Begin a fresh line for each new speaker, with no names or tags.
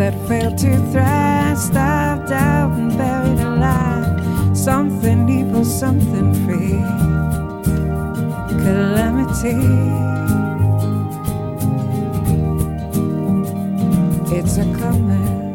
that failed to thrive, starved out and buried alive. Something evil, something free. Calamity. It's a coming.